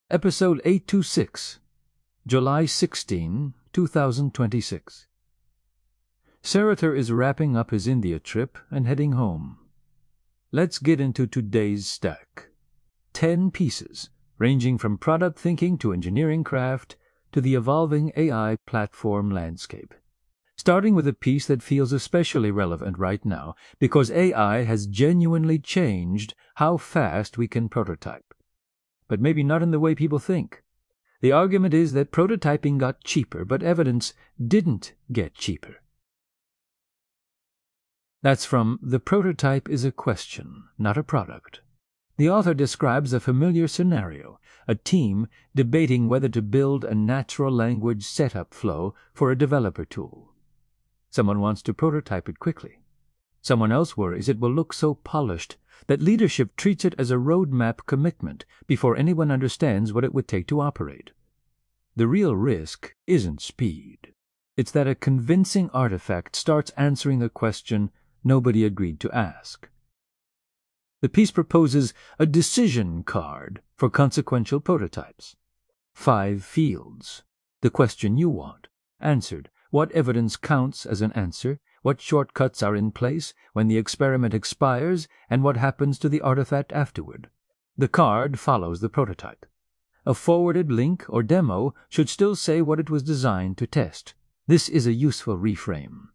Episode 826, July 16, 2026. Senator is wrapping up his India trip and heading home. Let's get into today's stack. 10 pieces, ranging from product thinking to engineering craft to the evolving AI platform landscape. Starting with a piece that feels especially relevant right now because AI has genuinely changed how fast we can prototype. But maybe not in the way people think. The argument is that prototyping got cheaper, but evidence didn't get cheaper. That's from The Prototype is a Question, Not a Product. The author describes a familiar scenario, a team debating whether to build a natural language setup flow for a developer tool. Someone wants to prototype it quickly. Someone else worries it will look so polished that leadership treats it as a roadmap commitment before anyone understands what it would take to operate. The real risk isn't speed. It's that a convincing artifact starts answering a question nobody agreed to ask. The piece proposes a decision card for consequential prototypes. 5 fields. The question you want. Answered. What evidence counts as an answer? What shortcuts are in place when the experiment expires, and what happens to the artifact afterward? The card follows the prototype. A forwarded link or demo should still say what it was designed to test. This is a useful reframe.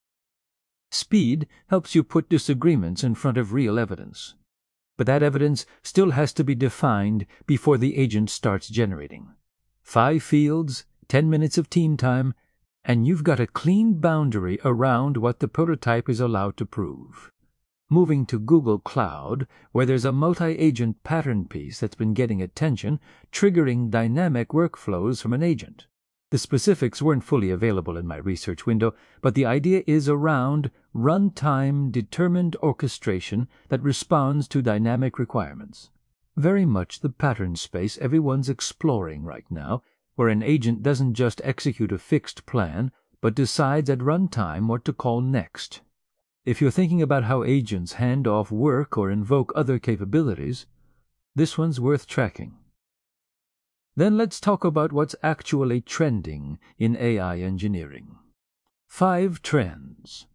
Speed helps you put disagreements in front of real evidence. But that evidence still has to be defined before the agent starts generating. 5 fields, 10 minutes of team time, and you've got a clean boundary around what the prototype is allowed to prove. Moving to Google Cloud, where there's a multi-agent pattern piece that's been getting attention, triggering dynamic workflows from an agent. The specifics weren't fully available in my research window, but the idea is around runtime determined orchestration that responds to dynamic requirements. Very much the pattern space everyone's exploring right now, where an agent doesn't just execute a fixed plan, but decides at runtime what to call next. If you're thinking about how agents hand off work or invoke other capabilities, this one's worth tracking. Then let's talk about what's actually trending in AI engineering. 5 trends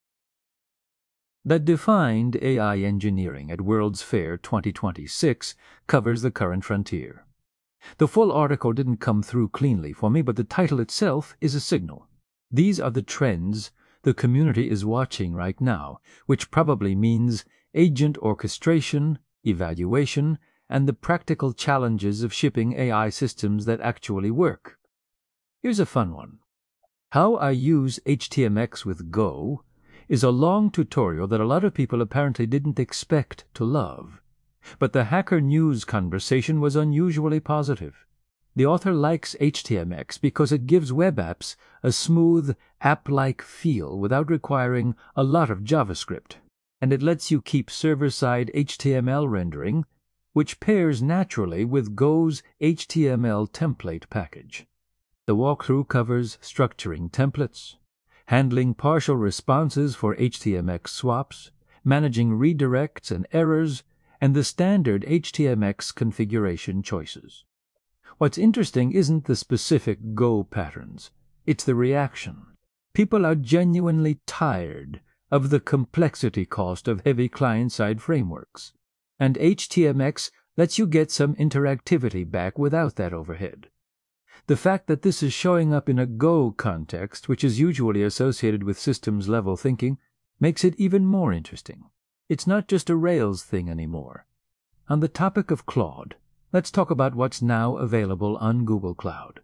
that defined AI engineering at World's Fair 2026 covers the current frontier. The full article didn't come through cleanly for me, but the title itself is a signal. These are the trends the community is watching right now, which probably means agent orchestration, evaluation, and the practical challenges of shipping AI systems that actually work. Here's a fun one. How I use HTMX with Go is a long tutorial that a lot of people apparently didn't expect to love. But the Hacker News conversation was unusually positive. The author likes HTMX because it gives web apps a smooth, app-like feel without requiring a lot of JavaScript, and it lets you keep server-side HTML rendering, which pairs naturally with Go's HTML template package. The walkthrough covers structuring templates, handling partial responses for HTMX swaps, managing redirects and errors, and the standard HTMX configuration choices. What's interesting isn't the specific Go patterns, it's the reaction. People are genuinely tired of the complexity cost of heavy client-side frameworks, and HTMX lets you get some interactivity back without that overhead. The fact that this is showing up in a Go context, which is usually associated with systems-level thinking, makes it even more interesting. It's not just a Rails thing anymore. On the topic of Claude, let's talk about what's now available on Google Cloud.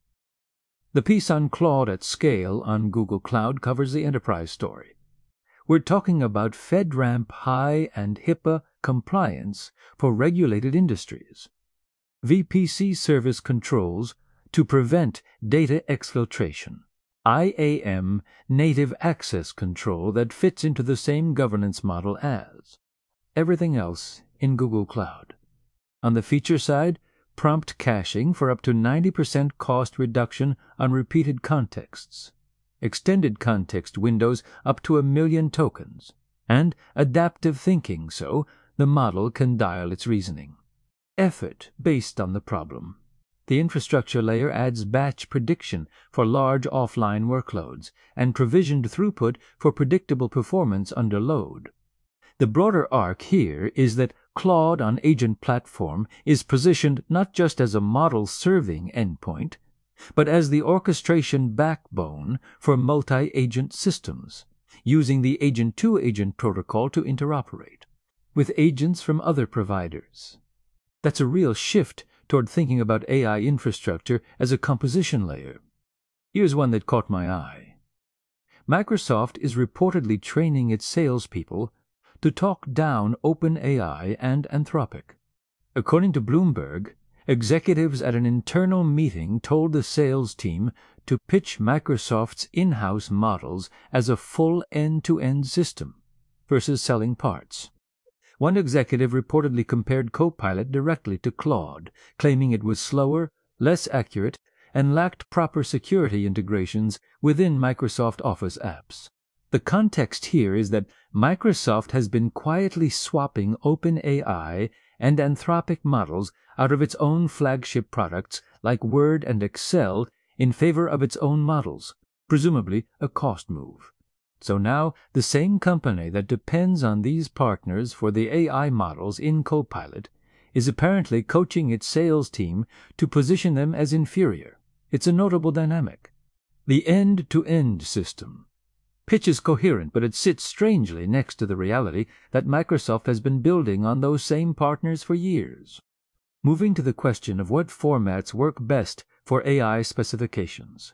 The piece on Claude at scale on Google Cloud covers the enterprise story. We're talking about FedRAMP High and HIPAA compliance for regulated industries, VPC service controls to prevent data exfiltration, IAM native access control that fits into the same governance model as everything else in Google Cloud. On the feature side, prompt caching for up to 90% cost reduction on repeated contexts, extended context windows up to 1 million tokens, and adaptive thinking so the model can dial its reasoning. effort based on the problem. The infrastructure layer adds batch prediction for large offline workloads and provisioned throughput for predictable performance under load. The broader arc here is that Claude on Agent Platform is positioned not just as a model-serving endpoint, but as the orchestration backbone for multi-agent systems, using the agent-to-agent protocol to interoperate with agents from other providers. That's a real shift toward thinking about AI infrastructure as a composition layer. Here's one that caught my eye. Microsoft is reportedly training its salespeople to talk down OpenAI and Anthropic. According to Bloomberg, executives at an internal meeting told the sales team to pitch Microsoft's in-house models as a full end-to-end system versus selling parts. One executive reportedly compared Copilot directly to Claude, claiming it was slower, less accurate, and lacked proper security integrations within Microsoft Office apps. The context here is that Microsoft has been quietly swapping OpenAI and Anthropic models out of its own flagship products like Word and Excel in favor of its own models, presumably a cost move. So now the same company that depends on these partners for the AI models in Copilot is apparently coaching its sales team to position them as inferior. It's a notable dynamic. The end-to-end system pitch is coherent, but it sits strangely next to the reality that Microsoft has been building on those same partners for years. Moving to the question of what formats work best for AI specifications.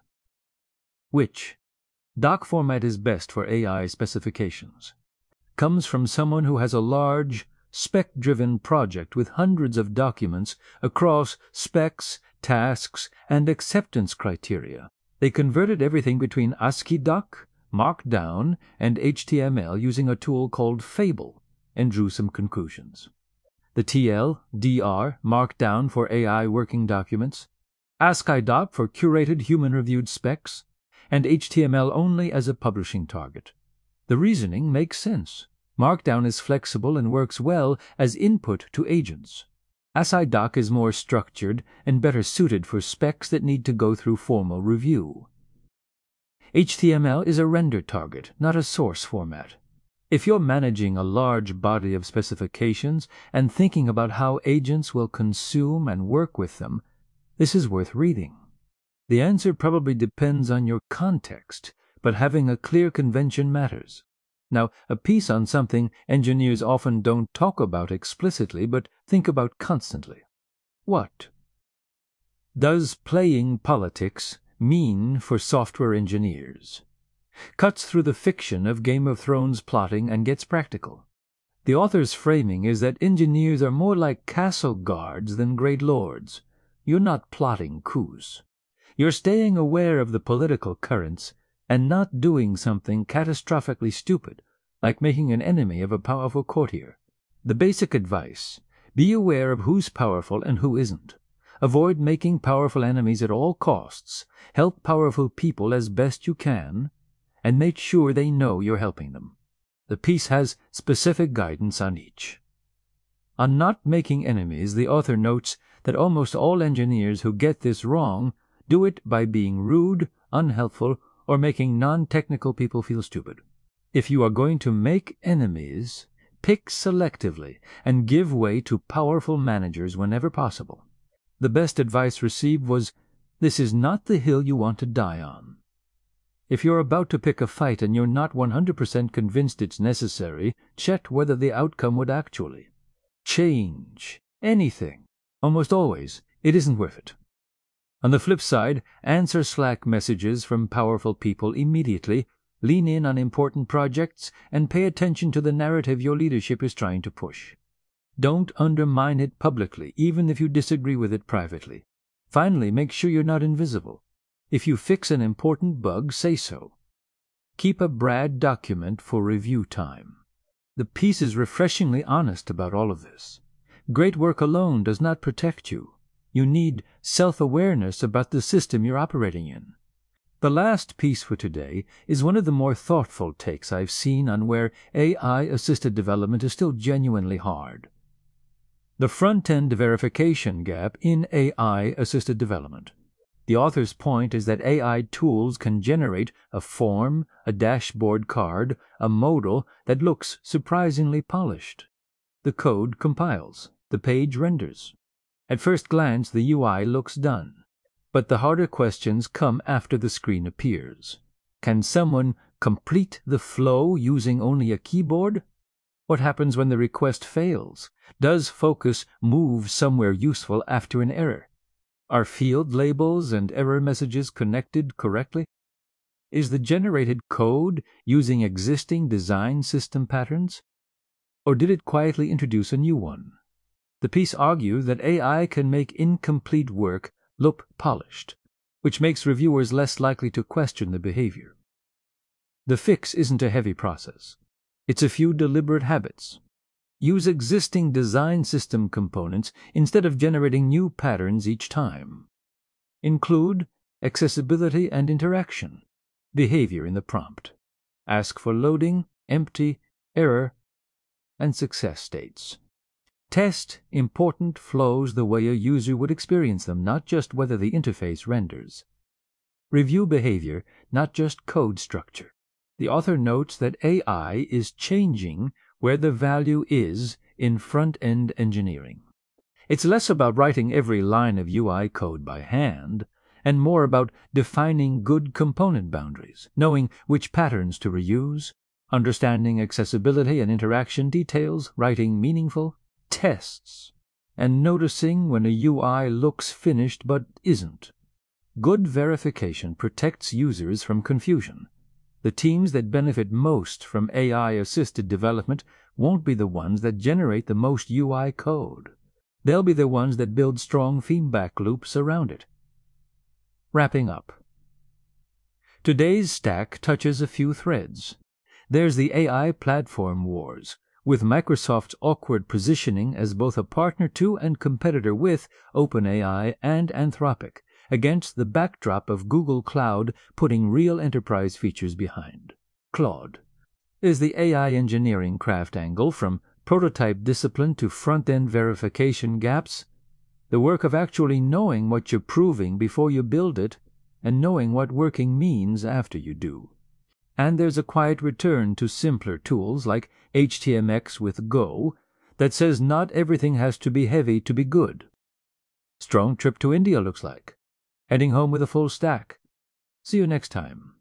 Which doc format is best for AI specifications? Comes from someone who has a large, spec-driven project with hundreds of documents across specs, tasks, and acceptance criteria. They converted everything between ASCII doc, Markdown, and HTML using a tool called Fable, and drew some conclusions. The TL, DR, Markdown for AI working documents, ASCII doc for curated human-reviewed specs, and HTML only as a publishing target. The reasoning makes sense. Markdown is flexible and works well as input to agents. ASCII doc is more structured and better suited for specs that need to go through formal review. HTML is a render target, not a source format. If you're managing a large body of specifications and thinking about how agents will consume and work with them, this is worth reading. The answer probably depends on your context, but having a clear convention matters. Now, a piece on something engineers often don't talk about explicitly, but think about constantly. What does playing politics mean for software engineers? Cuts through the fiction of Game of Thrones plotting and gets practical. The author's framing is that engineers are more like castle guards than great lords. You're not plotting coups. You're staying aware of the political currents and not doing something catastrophically stupid, like making an enemy of a powerful courtier. The basic advice: be aware of who's powerful and who isn't. Avoid making powerful enemies at all costs. Help powerful people as best you can, and make sure they know you're helping them. The piece has specific guidance on each. On not making enemies, the author notes that almost all engineers who get this wrong do it by being rude, unhelpful, or making non-technical people feel stupid. If you are going to make enemies, pick selectively and give way to powerful managers whenever possible. The best advice received was, "This is not the hill you want to die on." If you're about to pick a fight and you're not 100% convinced it's necessary, check whether the outcome would actually change anything. Almost always, it isn't worth it. On the flip side, answer Slack messages from powerful people immediately, lean in on important projects, and pay attention to the narrative your leadership is trying to push. Don't undermine it publicly, even if you disagree with it privately. Finally, make sure you're not invisible. If you fix an important bug, say so. Keep a Brad document for review time. The piece is refreshingly honest about all of this. Great work alone does not protect you. You need self-awareness about the system you're operating in. The last piece for today is one of the more thoughtful takes I've seen on where AI-assisted development is still genuinely hard. The front-end verification gap in AI-assisted development. The author's point is that AI tools can generate a form, a dashboard card, a modal that looks surprisingly polished. The code compiles. The page renders. At first glance, the UI looks done. But the harder questions come after the screen appears. Can someone complete the flow using only a keyboard? What happens when the request fails? Does focus move somewhere useful after an error? Are field labels and error messages connected correctly? Is the generated code using existing design system patterns? Or did it quietly introduce a new one? The piece argues that AI can make incomplete work look polished, which makes reviewers less likely to question the behavior. The fix isn't a heavy process. It's a few deliberate habits. Use existing design system components instead of generating new patterns each time. Include accessibility and interaction, behavior in the prompt. Ask for loading, empty, error, and success states. Test important flows the way a user would experience them, not just whether the interface renders. Review behavior, not just code structure. The author notes that AI is changing where the value is in front-end engineering. It's less about writing every line of UI code by hand, and more about defining good component boundaries, knowing which patterns to reuse, understanding accessibility and interaction details, writing meaningful tests, and noticing when a UI looks finished but isn't. Good verification protects users from confusion. The teams that benefit most from AI-assisted development won't be the ones that generate the most UI code. They'll be the ones that build strong feedback loops around it. Wrapping up. Today's stack touches a few threads. There's the AI platform wars, with Microsoft's awkward positioning as both a partner to and competitor with OpenAI and Anthropic, against the backdrop of Google Cloud putting real enterprise features behind. Claude is the AI engineering craft angle from prototype discipline to front-end verification gaps, the work of actually knowing what you're proving before you build it and knowing what working means after you do. And there's a quiet return to simpler tools like HTMX with Go that says not everything has to be heavy to be good. Strong trip to India looks like. Heading home with a full stack. See you next time.